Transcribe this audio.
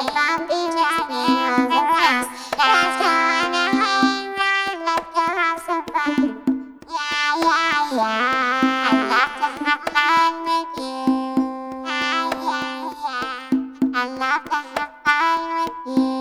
bumpy driving on the ground. Let's go on a hayride, let's go have some fun. Yeah, yeah, yeah, I'd love to have fun with you. Yeah, yeah, yeah, I'd love to have fun with you.